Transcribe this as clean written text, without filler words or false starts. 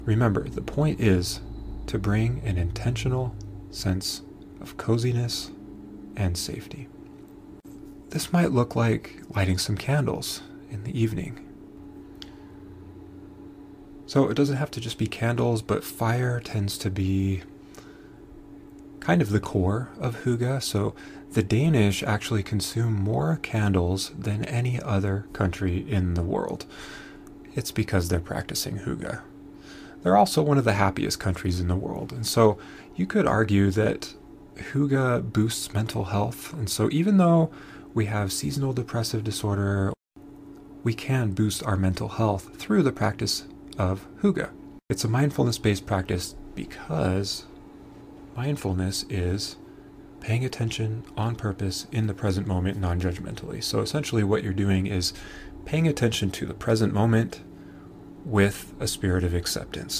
Remember, the point is to bring an intentional sense of coziness and safety. This might look like lighting some candles in the evening. So it doesn't have to just be candles, but fire tends to be kind of the core of hygge. So the Danish actually consume more candles than any other country in the world. It's because they're practicing hygge. They're also one of the happiest countries in the world. And so you could argue that hygge boosts mental health. And so even though we have seasonal depressive disorder, we can boost our mental health through the practice of hygge. It's a mindfulness-based practice because mindfulness is paying attention on purpose in the present moment non-judgmentally. So essentially what you're doing is paying attention to the present moment with a spirit of acceptance.